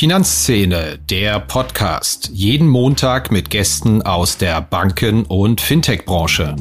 Finanzszene, der Podcast. Jeden Montag mit Gästen aus der Banken- und Fintech-Branche.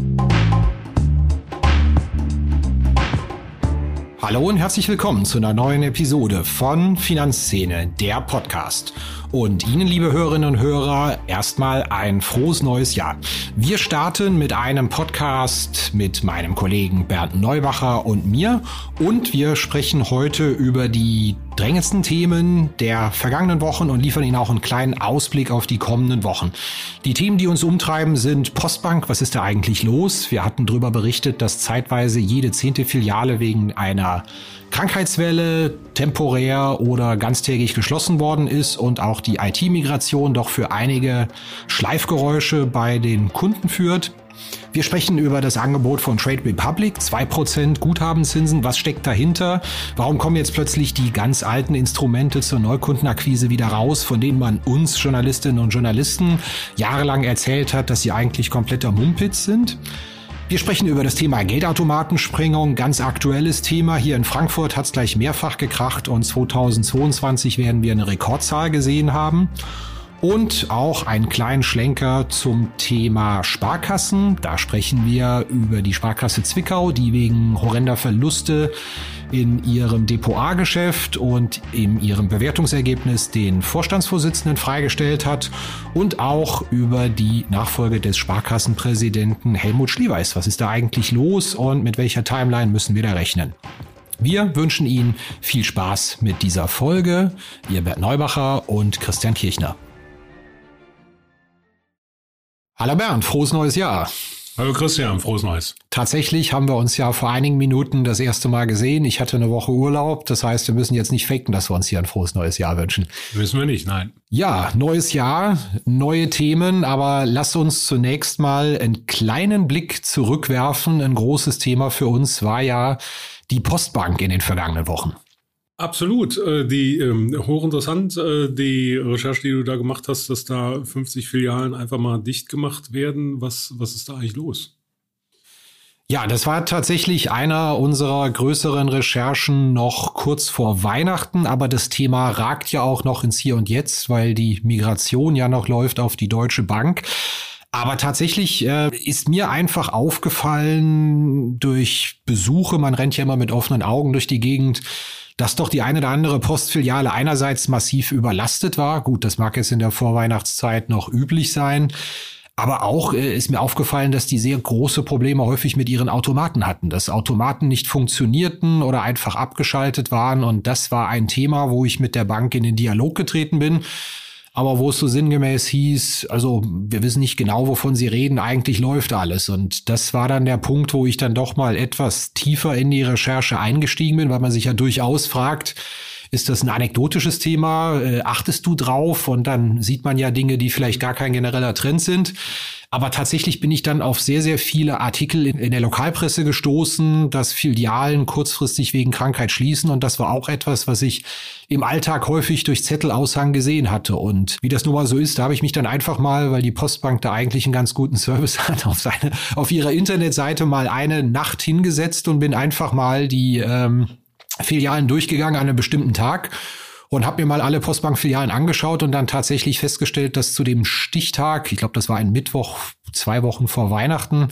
Hallo und herzlich willkommen zu einer neuen Episode von Finanzszene, der Podcast. Und Ihnen, liebe Hörerinnen und Hörer, erstmal ein frohes neues Jahr. Wir starten mit einem Podcast mit meinem Kollegen Bernd Neubacher und mir. Und wir sprechen heute über die drängendsten Themen der vergangenen Wochen und liefern Ihnen auch einen kleinen Ausblick auf die kommenden Wochen. Die Themen, die uns umtreiben, sind Postbank. Was ist da eigentlich los? Wir hatten darüber berichtet, dass zeitweise jede 10. Filiale wegen einer Krankheitswelle temporär oder ganztägig geschlossen worden ist und auch die IT-Migration doch für einige Schleifgeräusche bei den Kunden führt. Wir sprechen über das Angebot von Trade Republic, 2% Guthabenzinsen. Was steckt dahinter? Warum kommen jetzt plötzlich die ganz alten Instrumente zur Neukundenakquise wieder raus, von denen man uns Journalistinnen und Journalisten jahrelang erzählt hat, dass sie eigentlich kompletter Mumpitz sind? Wir sprechen über das Thema Geldautomatensprengung, ganz aktuelles Thema. Hier in Frankfurt hat es gleich mehrfach gekracht und 2022 werden wir eine Rekordzahl gesehen haben. Und auch einen kleinen Schlenker zum Thema Sparkassen. Da sprechen wir über die Sparkasse Zwickau, die wegen horrender Verluste in ihrem Depot A-Geschäft und in ihrem Bewertungsergebnis den Vorstandsvorsitzenden freigestellt hat. Und auch über die Nachfolge des Sparkassenpräsidenten Helmut Schlieweis. Was ist da eigentlich los und mit welcher Timeline müssen wir da rechnen? Wir wünschen Ihnen viel Spaß mit dieser Folge. Ihr Bernd Neubacher und Christian Kirchner. Hallo Bernd, frohes neues Jahr. Hallo Christian, frohes Neues. Tatsächlich haben wir uns ja vor einigen Minuten das erste Mal gesehen. Ich hatte eine Woche Urlaub, das heißt, wir müssen jetzt nicht faken, dass wir uns hier ein frohes neues Jahr wünschen. Müssen wir nicht, nein. Ja, neues Jahr, neue Themen, aber lasst uns zunächst mal einen kleinen Blick zurückwerfen. Ein großes Thema für uns war ja die Postbank in den vergangenen Wochen. Absolut. Hochinteressant, die Recherche, die du da gemacht hast, dass da 50 Filialen einfach mal dicht gemacht werden. Was ist da eigentlich los? Ja, das war tatsächlich einer unserer größeren Recherchen noch kurz vor Weihnachten, aber das Thema ragt ja auch noch ins Hier und Jetzt, weil die Migration ja noch läuft auf die Deutsche Bank. Aber tatsächlich ist mir einfach aufgefallen durch Besuche, man rennt ja immer mit offenen Augen durch die Gegend, dass doch die eine oder andere Postfiliale einerseits massiv überlastet war. Gut, das mag jetzt in der Vorweihnachtszeit noch üblich sein. Aber auch ist mir aufgefallen, dass die sehr große Probleme häufig mit ihren Automaten hatten. Dass Automaten nicht funktionierten oder einfach abgeschaltet waren. Und das war ein Thema, wo ich mit der Bank in den Dialog getreten bin. Aber wo es so sinngemäß hieß, also wir wissen nicht genau, wovon Sie reden, eigentlich läuft alles. Und das war dann der Punkt, wo ich dann doch mal etwas tiefer in die Recherche eingestiegen bin, weil man sich ja durchaus fragt, ist das ein anekdotisches Thema? Achtest du drauf? Und dann sieht man ja Dinge, die vielleicht gar kein genereller Trend sind. Aber tatsächlich bin ich dann auf sehr, sehr viele Artikel in der Lokalpresse gestoßen, dass Filialen kurzfristig wegen Krankheit schließen. Und das war auch etwas, was ich im Alltag häufig durch Zettelaushang gesehen hatte. Und wie das nun mal so ist, da habe ich mich dann einfach mal, weil die Postbank da eigentlich einen ganz guten Service hat, auf ihrer Internetseite mal eine Nacht hingesetzt und bin einfach mal die Filialen durchgegangen an einem bestimmten Tag. Und habe mir mal alle Postbank-Filialen angeschaut und dann tatsächlich festgestellt, dass zu dem Stichtag, ich glaube, das war ein Mittwoch, 2 Wochen vor Weihnachten,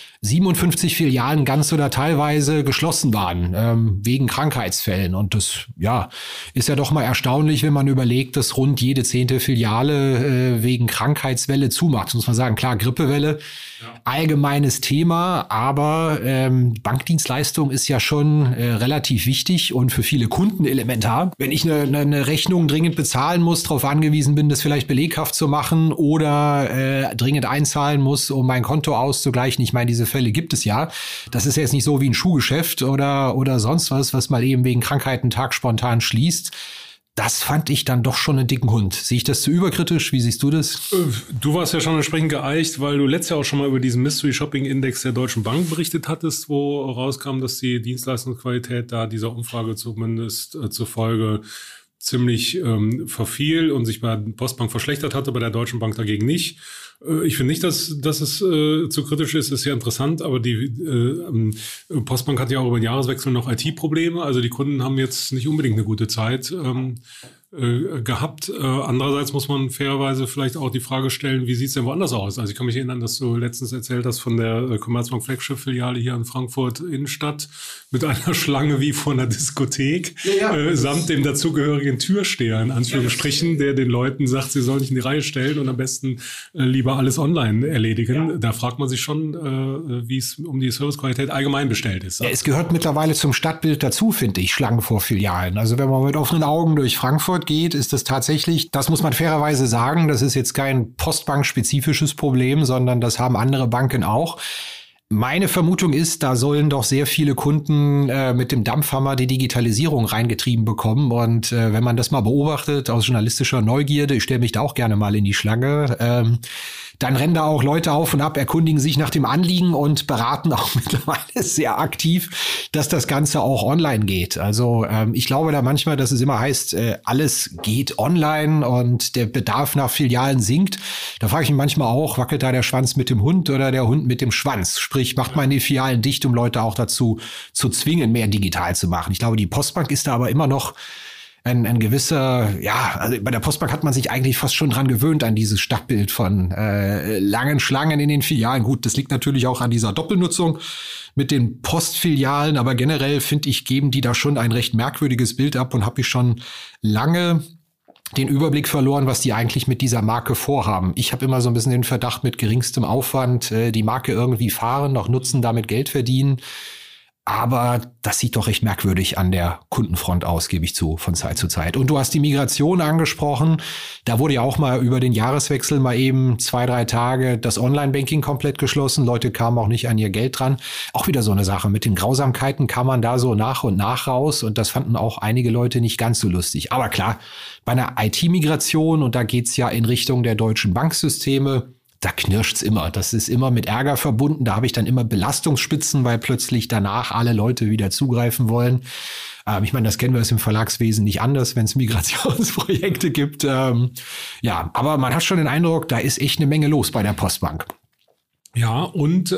57 Filialen ganz oder teilweise geschlossen waren, wegen Krankheitsfällen. Und das, ja, ist ja doch mal erstaunlich, wenn man überlegt, dass rund jede 10. Filiale wegen Krankheitswelle zumacht. Das muss man sagen, klar, Grippewelle, ja. Allgemeines Thema, aber Bankdienstleistung ist ja schon relativ wichtig und für viele Kunden elementar. Wenn ich eine Rechnung dringend bezahlen muss, darauf angewiesen bin, das vielleicht beleghaft zu machen oder dringend einzahlen muss, um mein Konto auszugleichen. Ich meine, diese Fälle gibt es ja. Das ist jetzt nicht so wie ein Schuhgeschäft oder sonst was mal eben wegen Krankheiten tagspontan schließt. Das fand ich dann doch schon einen dicken Hund. Sehe ich das zu überkritisch? Wie siehst du das? Du warst ja schon entsprechend geeicht, weil du letztes Jahr auch schon mal über diesen Mystery Shopping Index der Deutschen Bank berichtet hattest, wo rauskam, dass die Dienstleistungsqualität da dieser Umfrage zumindest zufolge ziemlich verfiel und sich bei der Postbank verschlechtert hatte, bei der Deutschen Bank dagegen nicht. Ich finde nicht, dass es zu kritisch ist. Ist ja interessant, aber die Postbank hat ja auch über den Jahreswechsel noch IT-Probleme. Also die Kunden haben jetzt nicht unbedingt eine gute Zeit gehabt. Andererseits muss man fairerweise vielleicht auch die Frage stellen, wie sieht's denn woanders aus? Also ich kann mich erinnern, dass du letztens erzählt hast von der Commerzbank Flagship-Filiale hier in Frankfurt Innenstadt mit einer Schlange wie vor einer Diskothek, samt dem dazugehörigen Türsteher, in Anführungsstrichen, der den Leuten sagt, sie sollen sich in die Reihe stellen und am besten lieber alles online erledigen. Ja. Da fragt man sich schon, wie es um die Servicequalität allgemein bestellt ist. Ja, es gehört mittlerweile zum Stadtbild dazu, finde ich, Schlangen vor Filialen. Also wenn man mit offenen Augen durch Frankfurt geht, ist das tatsächlich, das muss man fairerweise sagen, das ist jetzt kein Postbank-spezifisches Problem, sondern das haben andere Banken auch. Meine Vermutung ist, da sollen doch sehr viele Kunden mit dem Dampfhammer die Digitalisierung reingetrieben bekommen. Und wenn man das mal beobachtet aus journalistischer Neugierde, ich stelle mich da auch gerne mal in die Schlange, dann rennen da auch Leute auf und ab, erkundigen sich nach dem Anliegen und beraten auch mittlerweile sehr aktiv, dass das Ganze auch online geht. Also ich glaube da manchmal, dass es immer heißt, alles geht online und der Bedarf nach Filialen sinkt. Da frage ich mich manchmal auch, wackelt da der Schwanz mit dem Hund oder der Hund mit dem Schwanz? Sprich, macht man die Filialen dicht, um Leute auch dazu zu zwingen, mehr digital zu machen. Ich glaube, die Postbank ist da aber immer noch ein gewisser, ja, also bei der Postbank hat man sich eigentlich fast schon dran gewöhnt an dieses Stadtbild von langen Schlangen in den Filialen. Gut, das liegt natürlich auch an dieser Doppelnutzung mit den Postfilialen, aber generell finde ich, geben die da schon ein recht merkwürdiges Bild ab und habe ich schon lange den Überblick verloren, was die eigentlich mit dieser Marke vorhaben. Ich habe immer so ein bisschen den Verdacht, mit geringstem Aufwand die Marke irgendwie fahren, noch nutzen, damit Geld verdienen. Aber das sieht doch recht merkwürdig an der Kundenfront aus, gebe ich zu, von Zeit zu Zeit. Und du hast die Migration angesprochen. Da wurde ja auch mal über den Jahreswechsel mal eben 2-3 Tage das Online-Banking komplett geschlossen. Leute kamen auch nicht an ihr Geld dran. Auch wieder so eine Sache. Mit den Grausamkeiten kam man da so nach und nach raus. Und das fanden auch einige Leute nicht ganz so lustig. Aber klar, bei einer IT-Migration, und da geht's ja in Richtung der deutschen Banksysteme, da knirscht's immer. Das ist immer mit Ärger verbunden. Da habe ich dann immer Belastungsspitzen, weil plötzlich danach alle Leute wieder zugreifen wollen. Ich meine, das kennen wir im Verlagswesen nicht anders, wenn es Migrationsprojekte gibt. Ja, aber man hat schon den Eindruck, da ist echt eine Menge los bei der Postbank. Ja, und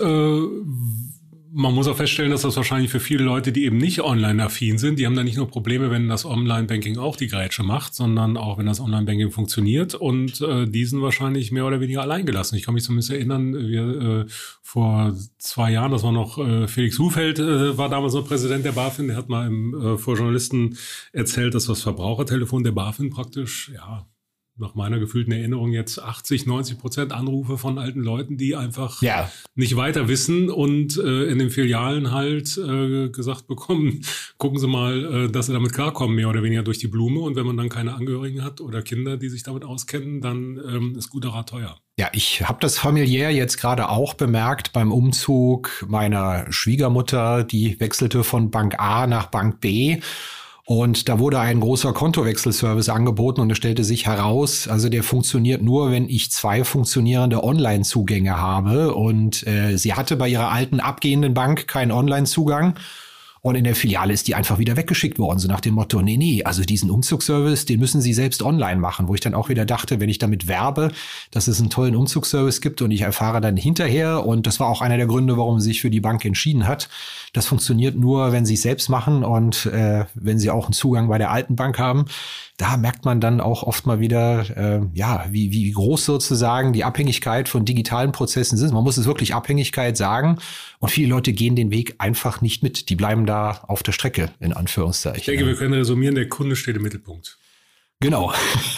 man muss auch feststellen, dass das wahrscheinlich für viele Leute, die eben nicht online-affin sind, die haben da nicht nur Probleme, wenn das Online-Banking auch die Grätsche macht, sondern auch, wenn das Online-Banking funktioniert, und die sind wahrscheinlich mehr oder weniger alleingelassen. Ich kann mich zumindest erinnern, wir vor 2 Jahren, das war noch Felix Hufeld, war damals noch Präsident der BaFin, der hat mal vor Journalisten erzählt, dass das Verbrauchertelefon der BaFin praktisch, ja, nach meiner gefühlten Erinnerung jetzt 80-90% Anrufe von alten Leuten, die einfach nicht weiter wissen und in den Filialen halt gesagt bekommen, gucken Sie mal, dass Sie damit klarkommen, mehr oder weniger durch die Blume. Und wenn man dann keine Angehörigen hat oder Kinder, die sich damit auskennen, dann ist guter Rat teuer. Ja, ich habe das familiär jetzt gerade auch bemerkt beim Umzug meiner Schwiegermutter, die wechselte von Bank A nach Bank B. Und da wurde ein großer Kontowechselservice angeboten und es stellte sich heraus, also der funktioniert nur, wenn ich 2 funktionierende Online-Zugänge habe. Und sie hatte bei ihrer alten abgehenden Bank keinen Online-Zugang. Und in der Filiale ist die einfach wieder weggeschickt worden, so nach dem Motto, nee, also diesen Umzugsservice, den müssen Sie selbst online machen. Wo ich dann auch wieder dachte, wenn ich damit werbe, dass es einen tollen Umzugsservice gibt und ich erfahre dann hinterher, und das war auch einer der Gründe, warum sie sich für die Bank entschieden hat, das funktioniert nur, wenn Sie es selbst machen und wenn Sie auch einen Zugang bei der alten Bank haben. Da merkt man dann auch oft mal wieder, wie groß sozusagen die Abhängigkeit von digitalen Prozessen sind. Man muss es wirklich Abhängigkeit sagen. Und viele Leute gehen den Weg einfach nicht mit. Die bleiben da auf der Strecke, in Anführungszeichen. Ich denke, wir können resümieren, der Kunde steht im Mittelpunkt. Genau.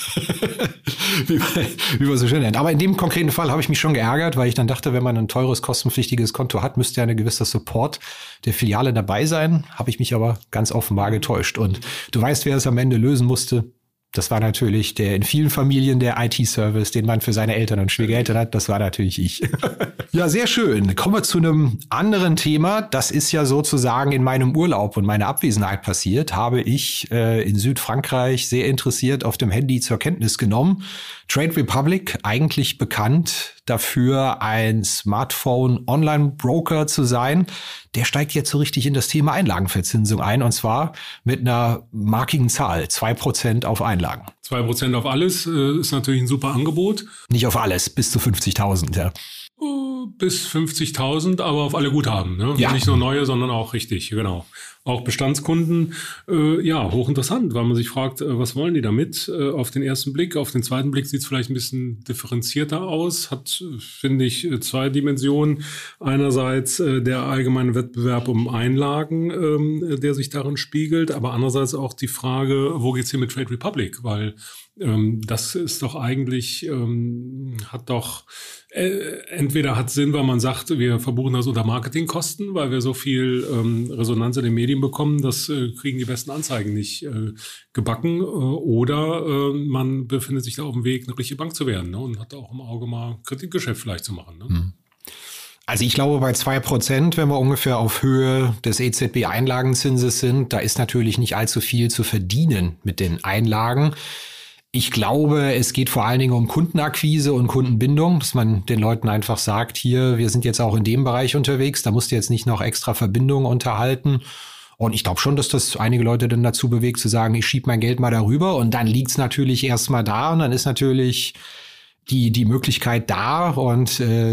wie man so schön nennt. Aber in dem konkreten Fall habe ich mich schon geärgert, weil ich dann dachte, wenn man ein teures, kostenpflichtiges Konto hat, müsste ja ein gewisser Support der Filiale dabei sein. Habe ich mich aber ganz offenbar getäuscht. Und du weißt, wer es am Ende lösen musste. Das war natürlich der in vielen Familien der IT-Service, den man für seine Eltern und Schwiegereltern hat. Das war natürlich ich. Ja, sehr schön. Kommen wir zu einem anderen Thema. Das ist ja sozusagen in meinem Urlaub und meiner Abwesenheit passiert. Habe ich in Südfrankreich sehr interessiert auf dem Handy zur Kenntnis genommen. Trade Republic, eigentlich bekannt dafür, ein Smartphone-Online-Broker zu sein, der steigt jetzt so richtig in das Thema Einlagenverzinsung ein, und zwar mit einer markigen Zahl, 2% auf Einlagen. 2% auf alles ist natürlich ein super Angebot. Nicht auf alles, bis zu 50.000, ja. Bis 50.000, aber auf alle Guthaben. Ne? Ja. Nicht nur neue, sondern auch richtig, genau. Auch Bestandskunden, hochinteressant, weil man sich fragt, was wollen die damit? Auf den ersten Blick, auf den zweiten Blick sieht es vielleicht ein bisschen differenzierter aus, hat, finde ich, zwei Dimensionen. Einerseits der allgemeine Wettbewerb um Einlagen, der sich darin spiegelt, aber andererseits auch die Frage, wo geht's hier mit Trade Republic? Weil das ist doch eigentlich, entweder hat Sinn, weil man sagt, wir verbuchen das unter Marketingkosten, weil wir so viel Resonanz in den Medien bekommen, das kriegen die besten Anzeigen nicht gebacken, oder man befindet sich da auf dem Weg, eine richtige Bank zu werden, ne, und hat auch im Auge mal Kreditgeschäft vielleicht zu machen. Ne? Also ich glaube, bei 2%, wenn wir ungefähr auf Höhe des EZB-Einlagenzinses sind, da ist natürlich nicht allzu viel zu verdienen mit den Einlagen. Ich glaube, es geht vor allen Dingen um Kundenakquise und Kundenbindung, dass man den Leuten einfach sagt, hier, wir sind jetzt auch in dem Bereich unterwegs, da musst du jetzt nicht noch extra Verbindungen unterhalten. Und ich glaube schon, dass das einige Leute dann dazu bewegt, zu sagen, ich schiebe mein Geld mal darüber, und dann liegt's natürlich erstmal da, und dann ist natürlich die Möglichkeit da und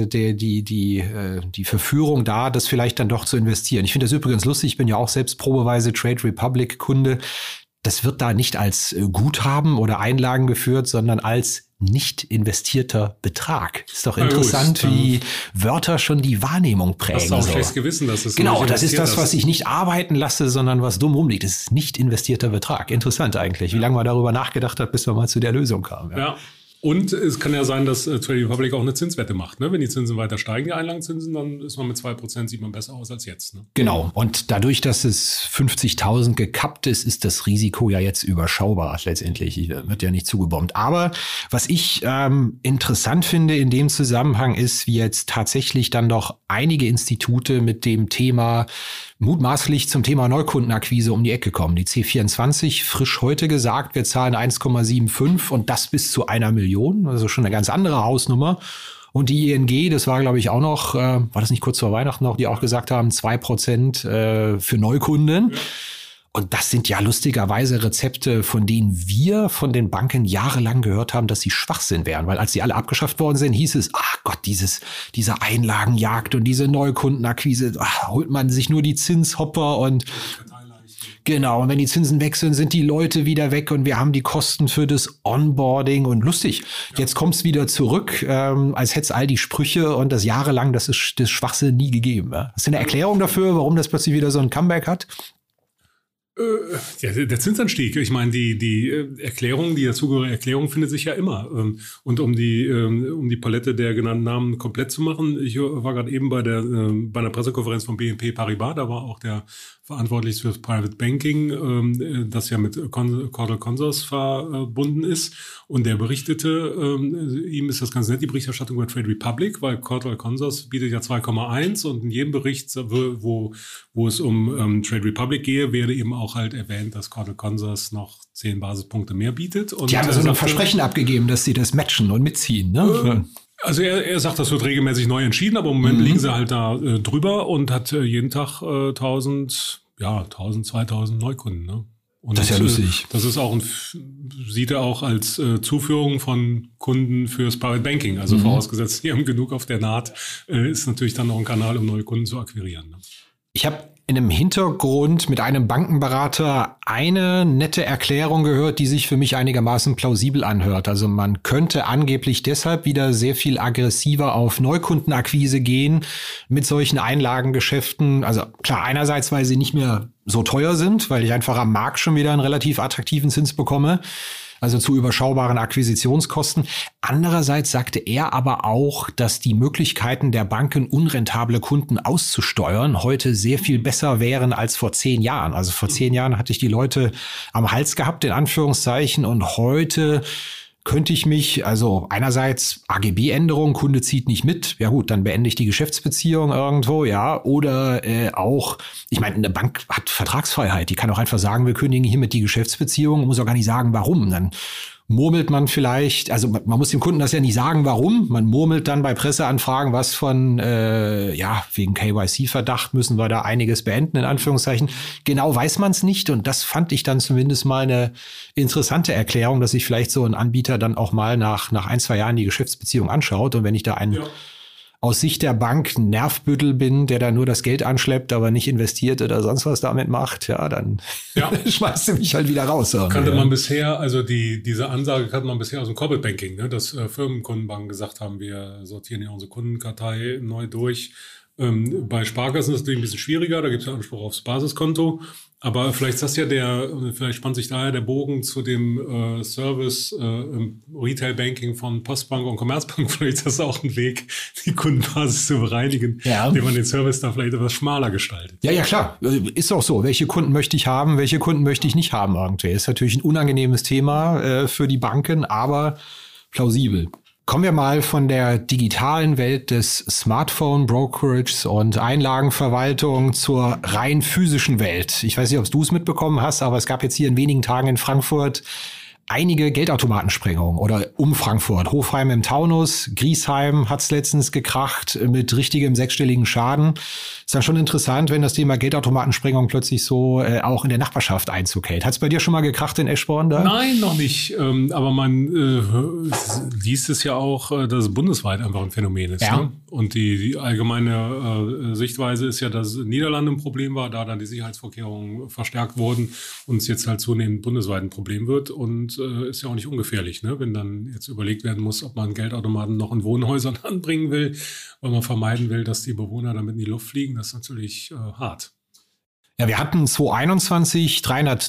die Verführung da, das vielleicht dann doch zu investieren. Ich finde das übrigens lustig, ich bin ja auch selbst probeweise Trade Republic Kunde. Das wird da nicht als Guthaben oder Einlagen geführt, sondern als nicht investierter Betrag. Ist doch interessant, wie Wörter schon die Wahrnehmung prägen. Hast du auch ein schlechtes Gewissen, dass es genau, das ist das, was ich nicht arbeiten lasse, sondern was dumm rumliegt. Das ist nicht investierter Betrag. Interessant eigentlich, wie lange man darüber nachgedacht hat, bis man mal zu der Lösung kam. Ja. Und es kann ja sein, dass Trade Republic auch eine Zinswette macht. Ne? Wenn die Zinsen weiter steigen, die Einlagenzinsen, dann ist man mit 2%, sieht man besser aus als jetzt. Ne? Genau. Und dadurch, dass es 50.000 gekappt ist, ist das Risiko ja jetzt überschaubar letztendlich. Wird ja nicht zugebombt. Aber was ich interessant finde in dem Zusammenhang ist, wie jetzt tatsächlich dann doch einige Institute mit dem Thema mutmaßlich zum Thema Neukundenakquise um die Ecke kommen. Die C24 frisch heute gesagt, wir zahlen 1,75 und das bis zu 1 Million. Also schon eine ganz andere Hausnummer. Und die ING, das war glaube ich auch noch, war das nicht kurz vor Weihnachten noch, die auch gesagt haben, 2% für Neukunden. Ja. Und das sind ja lustigerweise Rezepte, von denen wir von den Banken jahrelang gehört haben, dass sie Schwachsinn wären. Weil als sie alle abgeschafft worden sind, hieß es, ach Gott, diese Einlagenjagd und diese Neukundenakquise, holt man sich nur die Zinshopper und genau, und wenn die Zinsen wechseln, sind die Leute wieder weg und wir haben die Kosten für das Onboarding und lustig. Jetzt kommt's wieder zurück, als hätte es all die Sprüche und das jahrelang, das ist das Schwachsinn nie gegeben. Ja? Hast du eine Erklärung dafür, warum das plötzlich wieder so ein Comeback hat? Der Zinsanstieg, ich meine, die Erklärung, die dazugehörige Erklärung findet sich ja immer. Und um die Palette der genannten Namen komplett zu machen, ich war gerade eben bei einer Pressekonferenz von BNP Paribas, da war auch der verantwortlich für das Private Banking, das ja mit Cordal Consors verbunden ist. Und der berichtete, ihm ist das ganz nett, die Berichterstattung über Trade Republic, weil Cordal Consors bietet ja 2,1 und in jedem Bericht, wo es um Trade Republic gehe, werde eben auch halt erwähnt, dass Cordal Consors noch 10 Basispunkte mehr bietet. Und die haben so ein Versprechen abgegeben, dass sie das matchen und mitziehen, ne? Also er sagt, das wird regelmäßig neu entschieden, aber im Moment liegen sie halt da drüber und hat jeden Tag 1000, 2000 Neukunden. Ne? Und das ist ja lustig. Das ist auch sieht er auch als Zuführung von Kunden fürs Private Banking. Also vorausgesetzt, die haben genug auf der Naht, ist natürlich dann noch ein Kanal, um neue Kunden zu akquirieren. Ne? Ich habe in einem Hintergrund mit einem Bankenberater eine nette Erklärung gehört, die sich für mich einigermaßen plausibel anhört. Also man könnte angeblich deshalb wieder sehr viel aggressiver auf Neukundenakquise gehen mit solchen Einlagengeschäften. Also klar, einerseits, weil sie nicht mehr so teuer sind, weil ich einfach am Markt schon wieder einen relativ attraktiven Zins bekomme. Also zu überschaubaren Akquisitionskosten. Andererseits sagte er aber auch, dass die Möglichkeiten der Banken, unrentable Kunden auszusteuern, heute sehr viel besser wären als vor 10 Jahren. Also vor 10 Jahren hatte ich die Leute am Hals gehabt, in Anführungszeichen, und heute könnte ich mich, also einerseits AGB-Änderung, Kunde zieht nicht mit, ja gut, dann beende ich die Geschäftsbeziehung irgendwo, ja, oder auch, ich meine, eine Bank hat Vertragsfreiheit, die kann auch einfach sagen, wir kündigen hiermit die Geschäftsbeziehung, muss auch gar nicht sagen, warum, dann murmelt man vielleicht, also man muss dem Kunden das ja nicht sagen, warum. Man murmelt dann bei Presseanfragen was von, wegen KYC-Verdacht müssen wir da einiges beenden, in Anführungszeichen. Genau weiß man es nicht und das fand ich dann zumindest mal eine interessante Erklärung, dass sich vielleicht so ein Anbieter dann auch mal nach 1-2 Jahren die Geschäftsbeziehung anschaut und wenn ich da aus Sicht der Bank ein Nervbüttel bin, der da nur das Geld anschleppt, aber nicht investiert oder sonst was damit macht, dann schmeißt du mich halt wieder raus. Kannte man bisher, also diese Ansage kannte man bisher aus dem Corporate Banking, ne, dass Firmenkundenbanken gesagt haben, wir sortieren ja unsere Kundenkartei neu durch. Bei Sparkassen ist es natürlich ein bisschen schwieriger, da gibt es ja Anspruch aufs Basiskonto. Aber vielleicht ist das vielleicht spannt sich daher der Bogen zu dem Service im Retail-Banking von Postbank und Commerzbank. Vielleicht ist das auch ein Weg, die Kundenbasis zu bereinigen, indem man den Service da vielleicht etwas schmaler gestaltet. Ja, klar. Ist auch so. Welche Kunden möchte ich haben, welche Kunden möchte ich nicht haben irgendwie? Ist natürlich ein unangenehmes Thema für die Banken, aber plausibel. Kommen wir mal von der digitalen Welt des Smartphone-Brokerages und Einlagenverwaltung zur rein physischen Welt. Ich weiß nicht, ob du es mitbekommen hast, aber es gab jetzt hier in wenigen Tagen in Frankfurt einige Geldautomatensprengungen oder um Frankfurt. Hofheim im Taunus, Griesheim hat's letztens gekracht mit richtigem 6-stelligen Schaden. Ist dann schon interessant, wenn das Thema Geldautomatensprengung plötzlich so auch in der Nachbarschaft Einzug hält. Hat's bei dir schon mal gekracht in Eschborn da? Nein, noch nicht. Aber man liest es ja auch, dass es bundesweit einfach ein Phänomen ist. Ja. Ne? Und die allgemeine Sichtweise ist ja, dass Niederlande ein Problem war, da dann die Sicherheitsvorkehrungen verstärkt wurden und es jetzt halt zunehmend bundesweit ein Problem wird. Und ist ja auch nicht ungefährlich, ne? Wenn dann jetzt überlegt werden muss, ob man Geldautomaten noch in Wohnhäusern anbringen will, weil man vermeiden will, dass die Bewohner damit in die Luft fliegen. Das ist natürlich hart. Ja, wir hatten 2021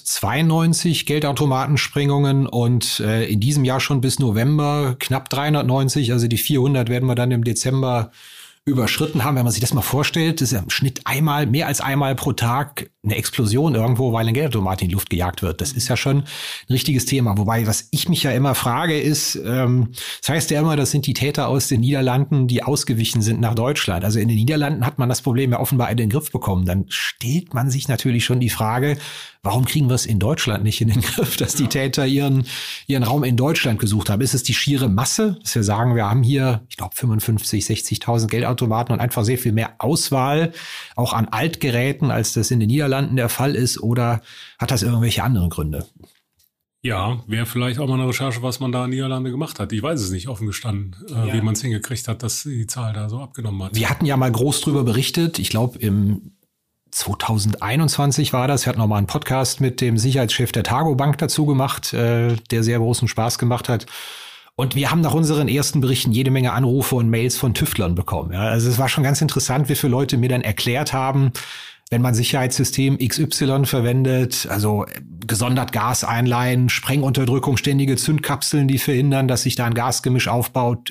392 Geldautomatensprengungen und in diesem Jahr schon bis November knapp 390. Also die 400 werden wir dann im Dezember überschritten haben. Wenn man sich das mal vorstellt, ist ja im Schnitt mehr als einmal pro Tag eine Explosion irgendwo, weil ein Geldautomat in die Luft gejagt wird. Das ist ja schon ein richtiges Thema. Wobei, was ich mich ja immer frage, ist, das heißt ja immer, das sind die Täter aus den Niederlanden, die ausgewichen sind nach Deutschland. Also in den Niederlanden hat man das Problem ja offenbar in den Griff bekommen. Dann stellt man sich natürlich schon die Frage, warum kriegen wir es in Deutschland nicht in den Griff, dass die Täter ihren Raum in Deutschland gesucht haben? Ist es die schiere Masse, dass wir sagen, wir haben hier, ich glaube, 55.000, 60.000 Geldautomaten und einfach sehr viel mehr Auswahl, auch an Altgeräten, als das in den Niederlanden der Fall ist? Oder hat das irgendwelche anderen Gründe? Ja, wäre vielleicht auch mal eine Recherche, was man da in Niederlande gemacht hat. Ich weiß es nicht, offen gestanden, wie man es hingekriegt hat, dass die Zahl da so abgenommen hat. Wir hatten ja mal groß drüber berichtet. Ich glaube, im 2021 war das. Wir hatten noch mal einen Podcast mit dem Sicherheitschef der Targo Bank dazu gemacht, der sehr großen Spaß gemacht hat. Und wir haben nach unseren ersten Berichten jede Menge Anrufe und Mails von Tüftlern bekommen. Ja, also es war schon ganz interessant, wie viele Leute mir dann erklärt haben, wenn man Sicherheitssystem XY verwendet, also gesondert Gas einleihen, Sprengunterdrückung, ständige Zündkapseln, die verhindern, dass sich da ein Gasgemisch aufbaut,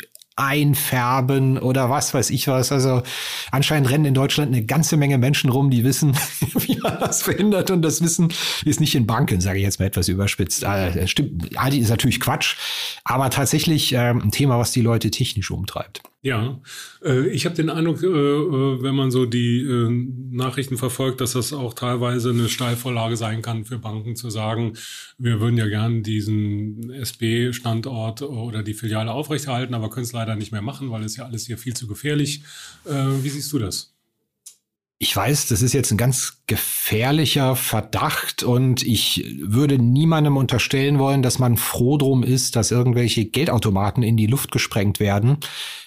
einfärben oder was weiß ich was. Also anscheinend rennen in Deutschland eine ganze Menge Menschen rum, die wissen, wie man das verhindert. Und das Wissen ist nicht in Banken, sage ich jetzt mal etwas überspitzt. Stimmt, ist natürlich Quatsch, aber tatsächlich ein Thema, was die Leute technisch umtreibt. Ja, ich habe den Eindruck, wenn man so die Nachrichten verfolgt, dass das auch teilweise eine Steilvorlage sein kann für Banken zu sagen, wir würden ja gern diesen SB-Standort oder die Filiale aufrechterhalten, aber können es leider nicht mehr machen, weil es ja alles hier viel zu gefährlich. Wie siehst du das? Ich weiß, das ist jetzt ein ganz gefährlicher Verdacht und ich würde niemandem unterstellen wollen, dass man froh drum ist, dass irgendwelche Geldautomaten in die Luft gesprengt werden.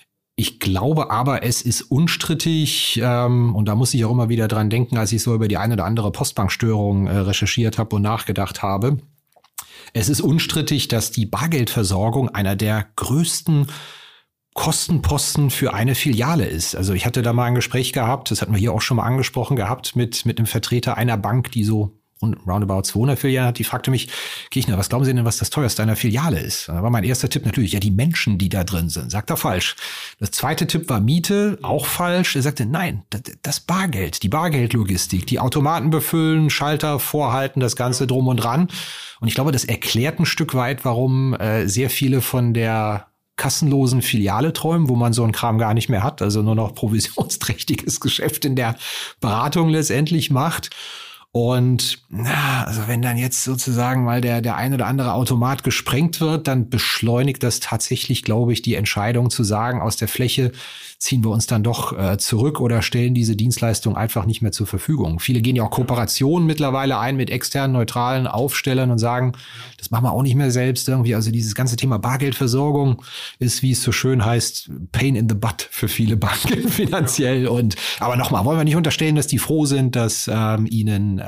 Ich glaube aber, es ist unstrittig, und da muss ich auch immer wieder dran denken, als ich so über die eine oder andere Postbankstörung recherchiert habe und nachgedacht habe. Es ist unstrittig, dass die Bargeldversorgung einer der größten Kostenposten für eine Filiale ist. Also ich hatte da mal ein Gespräch gehabt, das hatten wir hier auch schon mal angesprochen gehabt, mit einem Vertreter einer Bank, die so roundabout 200 Filialen hat. Die fragte mich, Kirchner, was glauben Sie denn, was das teuerste einer Filiale ist? Da war mein erster Tipp natürlich, ja, die Menschen, die da drin sind. Sagt er falsch. Das zweite Tipp war Miete, auch falsch. Er sagte, nein, das Bargeld, die Bargeldlogistik, die Automaten befüllen, Schalter vorhalten, das Ganze drum und dran. Und ich glaube, das erklärt ein Stück weit, warum sehr viele von der kassenlosen Filiale träumen, wo man so einen Kram gar nicht mehr hat, also nur noch provisionsträchtiges Geschäft in der Beratung letztendlich macht. Und also wenn dann jetzt sozusagen mal der ein oder andere Automat gesprengt wird, dann beschleunigt das tatsächlich, glaube ich, die Entscheidung zu sagen, aus der Fläche ziehen wir uns dann doch zurück oder stellen diese Dienstleistung einfach nicht mehr zur Verfügung. Viele gehen ja auch Kooperationen mittlerweile ein mit externen, neutralen Aufstellern und sagen, das machen wir auch nicht mehr selbst irgendwie. Also dieses ganze Thema Bargeldversorgung ist, wie es so schön heißt, Pain in the Butt für viele Banken finanziell. Aber nochmal, wollen wir nicht unterstellen, dass die froh sind, dass ihnen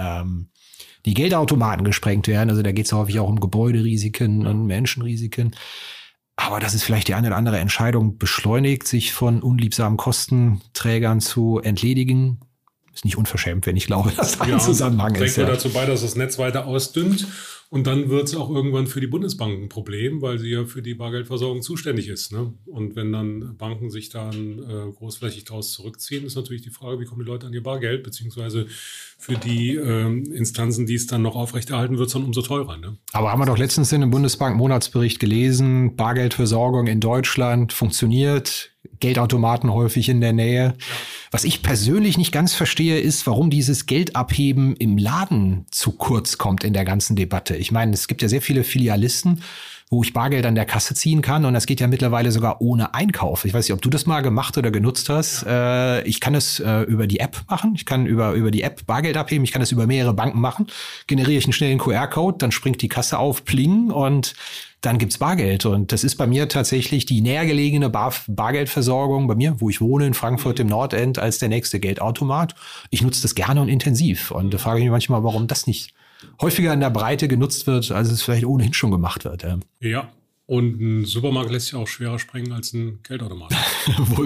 die Geldautomaten gesprengt werden. Also da geht es häufig auch um Gebäuderisiken und Menschenrisiken. Aber das ist vielleicht die eine oder andere Entscheidung beschleunigt, sich von unliebsamen Kostenträgern zu entledigen. Ist nicht unverschämt, wenn ich glaube, dass da ein Zusammenhang ist. Trägt dazu bei, dass das Netz weiter ausdünnt. Und dann wird es auch irgendwann für die Bundesbank ein Problem, weil sie ja für die Bargeldversorgung zuständig ist. Ne? Und wenn dann Banken sich dann großflächig daraus zurückziehen, ist natürlich die Frage, wie kommen die Leute an ihr Bargeld, beziehungsweise für die Instanzen, die es dann noch aufrechterhalten, wird es dann umso teurer. Ne? Aber haben wir doch letztens in einem Bundesbank-Monatsbericht gelesen, Bargeldversorgung in Deutschland funktioniert, Geldautomaten häufig in der Nähe. Ja. Was ich persönlich nicht ganz verstehe, ist, warum dieses Geldabheben im Laden zu kurz kommt in der ganzen Debatte. Ich meine, es gibt ja sehr viele Filialisten, wo ich Bargeld an der Kasse ziehen kann. Und das geht ja mittlerweile sogar ohne Einkauf. Ich weiß nicht, ob du das mal gemacht oder genutzt hast. Ja. Ich kann es über die App machen. Ich kann über die App Bargeld abheben. Ich kann es über mehrere Banken machen. Generiere ich einen schnellen QR-Code, dann springt die Kasse auf, pling, und dann gibt's Bargeld. Und das ist bei mir tatsächlich die nähergelegene Bargeldversorgung bei mir, wo ich wohne, in Frankfurt im Nordend, als der nächste Geldautomat. Ich nutze das gerne und intensiv. Und da frage ich mich manchmal, warum das nicht häufiger in der Breite genutzt wird, als es vielleicht ohnehin schon gemacht wird. Ja, und ein Supermarkt lässt sich auch schwerer sprengen als ein Geldautomat. Wohl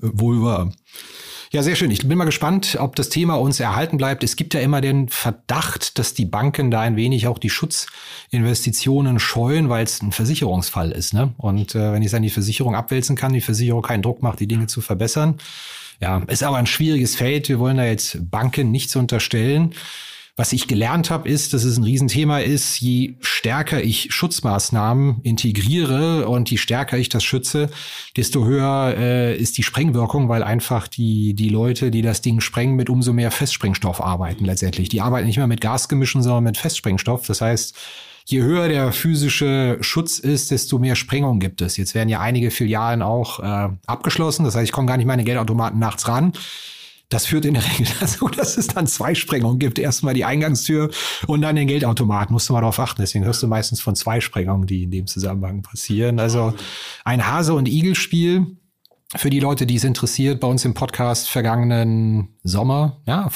wahr. Ja, sehr schön. Ich bin mal gespannt, ob das Thema uns erhalten bleibt. Es gibt ja immer den Verdacht, dass die Banken da ein wenig auch die Schutzinvestitionen scheuen, weil es ein Versicherungsfall ist. Ne? Und wenn ich es an die Versicherung abwälzen kann, die Versicherung keinen Druck macht, die Dinge zu verbessern. Ja, ist aber ein schwieriges Feld. Wir wollen da jetzt Banken nichts unterstellen. Was ich gelernt habe, ist, dass es ein Riesenthema ist, je stärker ich Schutzmaßnahmen integriere und je stärker ich das schütze, desto höher ist die Sprengwirkung, weil einfach die Leute, die das Ding sprengen, mit umso mehr Festsprengstoff arbeiten letztendlich. Die arbeiten nicht mehr mit Gasgemischen, sondern mit Festsprengstoff. Das heißt, je höher der physische Schutz ist, desto mehr Sprengung gibt es. Jetzt werden ja einige Filialen auch abgeschlossen. Das heißt, ich komme gar nicht meine Geldautomaten nachts ran. Das führt in der Regel dazu, dass es dann 2 Sprengungen gibt. Erstmal die Eingangstür und dann den Geldautomat. Musst du mal darauf achten. Deswegen hörst du meistens von 2 Sprengungen, die in dem Zusammenhang passieren. Also ein Hase- und Igel-Spiel. Für die Leute, die es interessiert, bei uns im Podcast vorvergangenen Sommer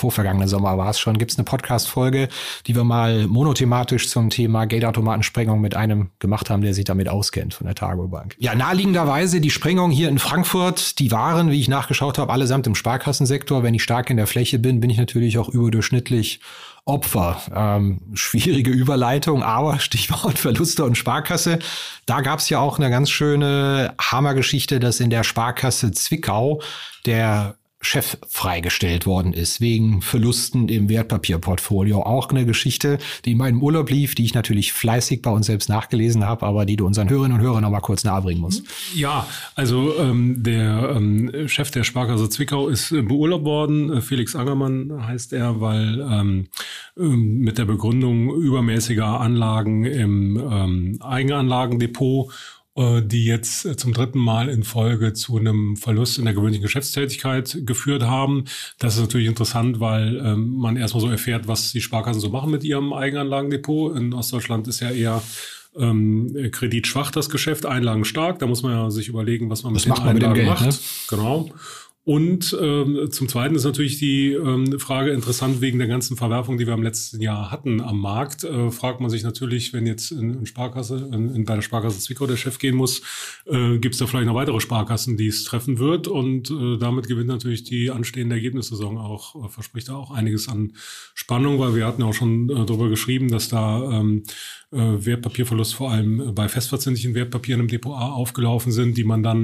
war es schon, gibt es eine Podcast-Folge, die wir mal monothematisch zum Thema Geldautomatensprengung mit einem gemacht haben, der sich damit auskennt von der Targo Bank. Ja, naheliegenderweise die Sprengung hier in Frankfurt, die waren, wie ich nachgeschaut habe, allesamt im Sparkassensektor. Wenn ich stark in der Fläche bin, bin ich natürlich auch überdurchschnittlich Opfer. Schwierige Überleitung, aber Stichwort Verluste und Sparkasse. Da gab's ja auch eine ganz schöne Hammergeschichte, dass in der Sparkasse Zwickau der Chef freigestellt worden ist, wegen Verlusten im Wertpapierportfolio. Auch eine Geschichte, die in meinem Urlaub lief, die ich natürlich fleißig bei uns selbst nachgelesen habe, aber die du unseren Hörerinnen und Hörern noch mal kurz nahebringen musst. Ja, also der Chef der Sparkasse Zwickau ist beurlaubt worden. Felix Angermann heißt er, weil mit der Begründung übermäßiger Anlagen im Eigenanlagendepot, die jetzt zum 3. Mal in Folge zu einem Verlust in der gewöhnlichen Geschäftstätigkeit geführt haben. Das ist natürlich interessant, weil man erstmal so erfährt, was die Sparkassen so machen mit ihrem Eigenanlagendepot. In Ostdeutschland ist ja eher kreditschwach das Geschäft, Einlagen stark. Da muss man ja sich überlegen, was man mit den Einlagen macht. Ne? Genau. Und zum Zweiten ist natürlich die Frage interessant, wegen der ganzen Verwerfung, die wir im letzten Jahr hatten am Markt. Fragt man sich natürlich, wenn jetzt bei der Sparkasse Zwickau der Chef gehen muss, gibt es da vielleicht noch weitere Sparkassen, die es treffen wird. Und damit gewinnt natürlich die anstehende Ergebnissaison auch, verspricht da auch einiges an Spannung, weil wir hatten ja auch schon darüber geschrieben, dass da Wertpapierverlust vor allem bei festverzinslichen Wertpapieren im Depot A aufgelaufen sind, die man dann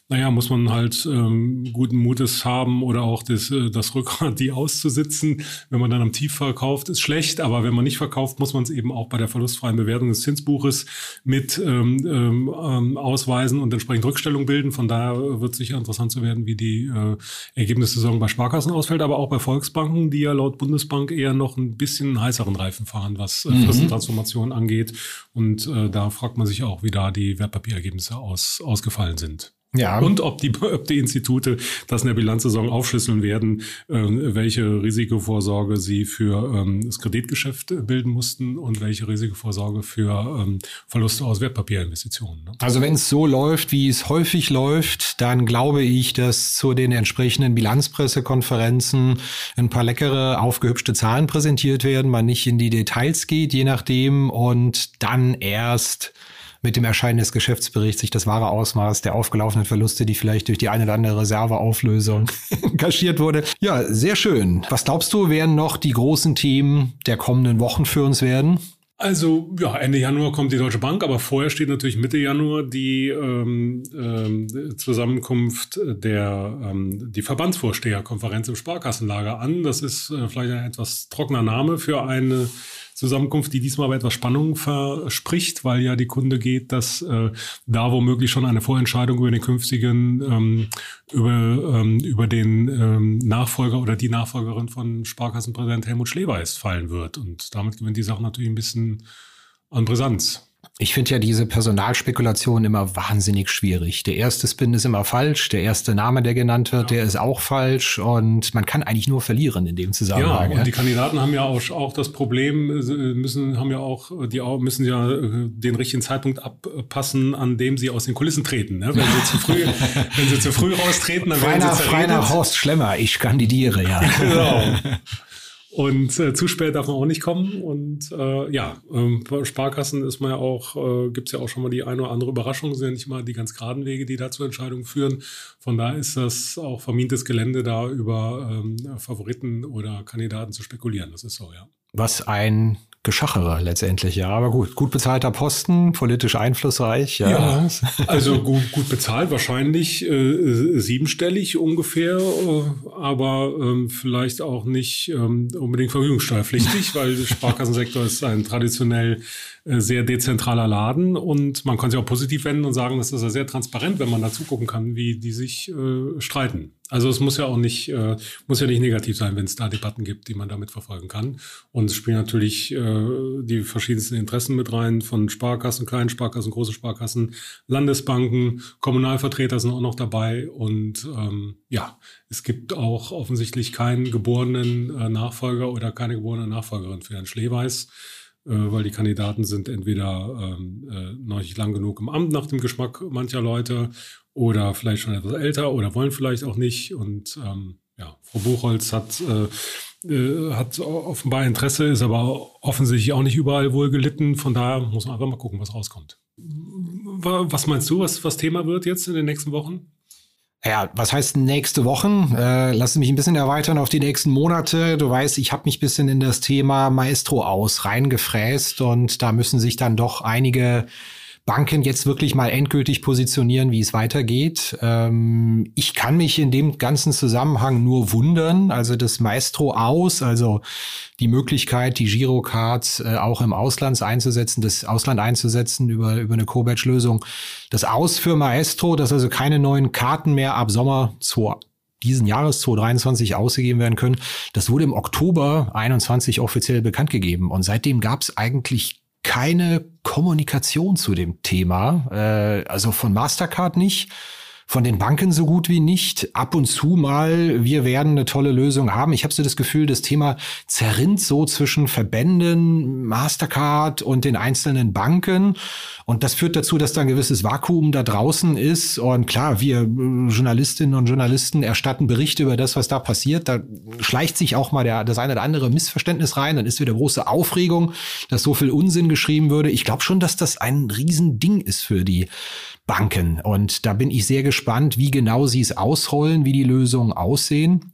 Naja, muss man halt guten Mutes haben oder auch das Rückgrat, die auszusitzen. Wenn man dann am Tief verkauft, ist schlecht, aber wenn man nicht verkauft, muss man es eben auch bei der verlustfreien Bewertung des Zinsbuches mit ausweisen und entsprechend Rückstellung bilden. Von daher wird sicher interessant zu werden, wie die Ergebnissaison bei Sparkassen ausfällt, aber auch bei Volksbanken, die ja laut Bundesbank eher noch ein bisschen heißeren Reifen fahren, was Fristentransformation angeht. Und da fragt man sich auch, wie da die Wertpapierergebnisse ausgefallen sind. Ja. Und ob die Institute das in der Bilanzsaison aufschlüsseln werden, welche Risikovorsorge sie für das Kreditgeschäft bilden mussten und welche Risikovorsorge für Verluste aus Wertpapierinvestitionen. Ne? Also wenn es so läuft, wie es häufig läuft, dann glaube ich, dass zu den entsprechenden Bilanzpressekonferenzen ein paar leckere, aufgehübschte Zahlen präsentiert werden, man nicht in die Details geht, je nachdem, und dann erst mit dem Erscheinen des Geschäftsberichts sich das wahre Ausmaß der aufgelaufenen Verluste, die vielleicht durch die eine oder andere Reserveauflösung kaschiert wurde. Ja, sehr schön. Was glaubst du, werden noch die großen Themen der kommenden Wochen für uns werden? Also ja, Ende Januar kommt die Deutsche Bank, aber vorher steht natürlich Mitte Januar die Zusammenkunft die Verbandsvorsteherkonferenz im Sparkassenlager an. Das ist vielleicht ein etwas trockener Name für eine Zusammenkunft, die diesmal aber etwas Spannung verspricht, weil ja die Kunde geht, dass da womöglich schon eine Vorentscheidung über den künftigen, über den Nachfolger oder die Nachfolgerin von Sparkassenpräsident Helmut Schleweis fallen wird. Und damit gewinnt die Sache natürlich ein bisschen an Brisanz. Ich finde ja diese Personalspekulation immer wahnsinnig schwierig. Der erste Spin ist immer falsch, der erste Name, der genannt wird, der ist auch falsch und man kann eigentlich nur verlieren in dem Zusammenhang. Ja, und die Kandidaten haben ja auch das Problem, müssen ja den richtigen Zeitpunkt abpassen, an dem sie aus den Kulissen treten. Ne? Wenn sie zu früh raustreten, dann werden sie zerredet. Freiner Horst Schlemmer, ich kandidiere, ja. Genau. Und zu spät darf man auch nicht kommen. Und bei Sparkassen ist man ja auch, gibt's ja auch schon mal die eine oder andere Überraschung, sind ja nicht mal die ganz geraden Wege, die da zu Entscheidungen führen. Von daher ist das auch vermintes Gelände, da über Favoriten oder Kandidaten zu spekulieren. Das ist so, ja. Was ein Geschachere letztendlich, ja. Aber gut bezahlter Posten, politisch einflussreich. Ja, also gut bezahlt, wahrscheinlich siebenstellig ungefähr, aber vielleicht auch nicht unbedingt vermögenssteuerpflichtig, weil der Sparkassensektor ist ein traditionell sehr dezentraler Laden und man kann sich auch positiv wenden und sagen, das ist ja sehr transparent, wenn man da zugucken kann, wie die sich streiten. Also es muss ja auch nicht negativ sein, wenn es da Debatten gibt, die man damit verfolgen kann. Und es spielen natürlich die verschiedensten Interessen mit rein, von Sparkassen, kleinen Sparkassen, große Sparkassen, Landesbanken, Kommunalvertreter sind auch noch dabei. Und es gibt auch offensichtlich keinen geborenen Nachfolger oder keine geborene Nachfolgerin für Herrn Schleweis, weil die Kandidaten sind entweder noch nicht lang genug im Amt nach dem Geschmack mancher Leute oder vielleicht schon etwas älter oder wollen vielleicht auch nicht. Und Frau Buchholz hat offenbar Interesse, ist aber offensichtlich auch nicht überall wohl gelitten. Von daher muss man einfach mal gucken, was rauskommt. Was meinst du, was Thema wird jetzt in den nächsten Wochen? Ja, was heißt nächste Wochen? Lass mich ein bisschen erweitern auf die nächsten Monate. Du weißt, ich habe mich ein bisschen in das Thema Maestro reingefräst und da müssen sich dann doch einige Banken jetzt wirklich mal endgültig positionieren, wie es weitergeht. Ich kann mich in dem ganzen Zusammenhang nur wundern. Also das Maestro also die Möglichkeit, die Girocards auch im Ausland einzusetzen, über eine Co-Badge-Lösung. Das Aus für Maestro, dass also keine neuen Karten mehr ab Sommer diesen Jahres 2023 ausgegeben werden können. Das wurde im Oktober 21 offiziell bekannt gegeben und seitdem gab es eigentlich keine Kommunikation zu dem Thema, also von Mastercard nicht, von den Banken so gut wie nicht. Ab und zu mal, wir werden eine tolle Lösung haben. Ich habe so das Gefühl, das Thema zerrinnt so zwischen Verbänden, Mastercard und den einzelnen Banken. Und das führt dazu, dass da ein gewisses Vakuum da draußen ist. Und klar, wir Journalistinnen und Journalisten erstatten Berichte über das, was da passiert. Da schleicht sich auch mal das eine oder andere Missverständnis rein. Dann ist wieder große Aufregung, dass so viel Unsinn geschrieben würde. Ich glaube schon, dass das ein Riesending ist für die Banken. Und da bin ich sehr gespannt, wie genau sie es ausrollen, wie die Lösungen aussehen.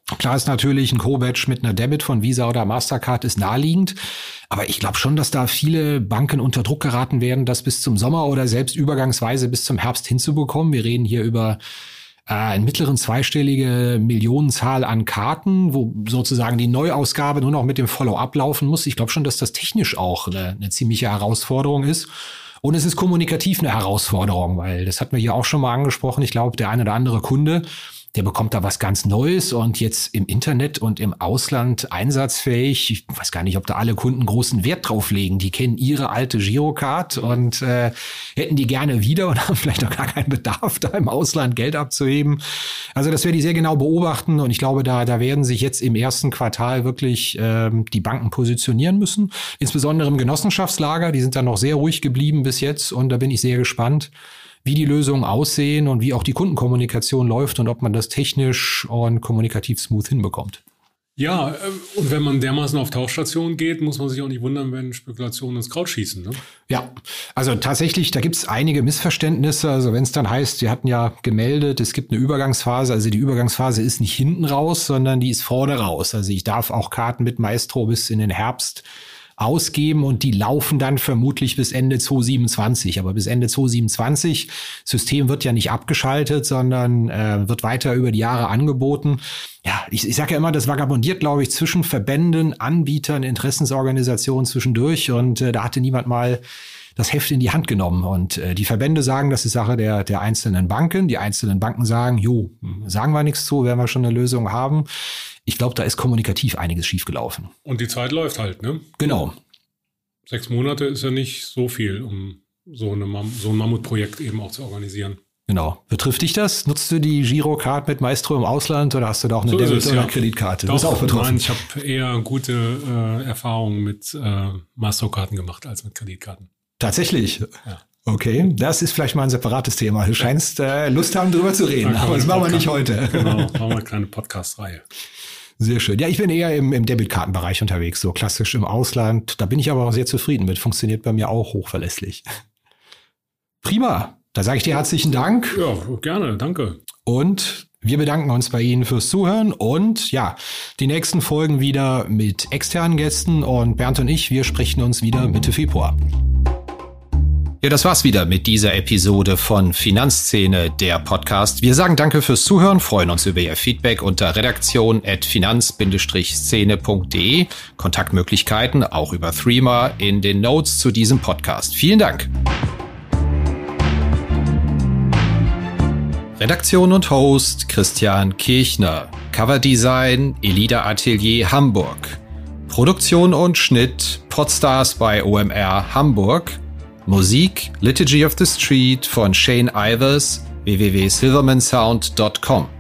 Klar ist natürlich ein Co-Badge mit einer Debit von Visa oder Mastercard ist naheliegend. Aber ich glaube schon, dass da viele Banken unter Druck geraten werden, das bis zum Sommer oder selbst übergangsweise bis zum Herbst hinzubekommen. Wir reden hier über einen mittleren zweistellige Millionenzahl an Karten, wo sozusagen die Neuausgabe nur noch mit dem Follow-up laufen muss. Ich glaube schon, dass das technisch auch eine ziemliche Herausforderung ist. Und es ist kommunikativ eine Herausforderung, weil das hatten wir hier auch schon mal angesprochen. Ich glaube, der eine oder andere Kunde, der bekommt da was ganz Neues und jetzt im Internet und im Ausland einsatzfähig. Ich weiß gar nicht, ob da alle Kunden großen Wert drauf legen. Die kennen ihre alte Girocard und hätten die gerne wieder und haben vielleicht auch gar keinen Bedarf, da im Ausland Geld abzuheben. Also das werde ich sehr genau beobachten und ich glaube, da werden sich jetzt im ersten Quartal wirklich die Banken positionieren müssen. Insbesondere im Genossenschaftslager, die sind da noch sehr ruhig geblieben bis jetzt und da bin ich sehr gespannt, wie die Lösungen aussehen und wie auch die Kundenkommunikation läuft und ob man das technisch und kommunikativ smooth hinbekommt. Ja, und wenn man dermaßen auf Tauchstationen geht, muss man sich auch nicht wundern, wenn Spekulationen ins Kraut schießen, ne? Ja, also tatsächlich, da gibt es einige Missverständnisse. Also wenn es dann heißt, wir hatten ja gemeldet, es gibt eine Übergangsphase. Also die Übergangsphase ist nicht hinten raus, sondern die ist vorne raus. Also ich darf auch Karten mit Maestro bis in den Herbst ausgeben und die laufen dann vermutlich bis Ende 2027. Aber bis Ende 2027, System wird ja nicht abgeschaltet, sondern wird weiter über die Jahre angeboten. Ja, ich sage ja immer, das vagabundiert, glaube ich, zwischen Verbänden, Anbietern, Interessensorganisationen zwischendurch und da hatte niemand mal das Heft in die Hand genommen. Und die Verbände sagen, das ist Sache der einzelnen Banken. Die einzelnen Banken sagen, sagen wir nichts zu, werden wir schon eine Lösung haben. Ich glaube, da ist kommunikativ einiges schiefgelaufen. Und die Zeit läuft halt, ne? Genau. 6 Monate ist ja nicht so viel, um so ein Mammutprojekt eben auch zu organisieren. Genau. Betrifft dich das? Nutzt du die Girocard mit Maestro im Ausland oder hast du da auch eine Debit- oder Kreditkarte? Du bist auch betroffen. Nein, ich habe eher gute Erfahrungen mit Masterkarten gemacht als mit Kreditkarten. Tatsächlich? Ja. Okay, das ist vielleicht mal ein separates Thema. Du scheinst Lust haben, drüber zu reden, aber das machen wir nicht heute. Genau, machen wir eine kleine Podcast-Reihe. Sehr schön. Ja, ich bin eher im Debitkartenbereich unterwegs, so klassisch im Ausland. Da bin ich aber auch sehr zufrieden mit. Funktioniert bei mir auch hochverlässlich. Prima. Da sage ich dir herzlichen Dank. Ja, gerne. Danke. Und wir bedanken uns bei Ihnen fürs Zuhören und ja, die nächsten Folgen wieder mit externen Gästen und Bernd und ich, wir sprechen uns wieder Mitte Februar. Ja, das war's wieder mit dieser Episode von Finanzszene, der Podcast. Wir sagen danke fürs Zuhören, freuen uns über Ihr Feedback unter redaktion@finanz-szene.de. Kontaktmöglichkeiten auch über Threema in den Notes zu diesem Podcast. Vielen Dank. Redaktion und Host Christian Kirchner. Coverdesign Elida Atelier Hamburg. Produktion und Schnitt Podstars bei OMR Hamburg. Musik Liturgy of the Street von Shane Ivers, www.silvermansound.com.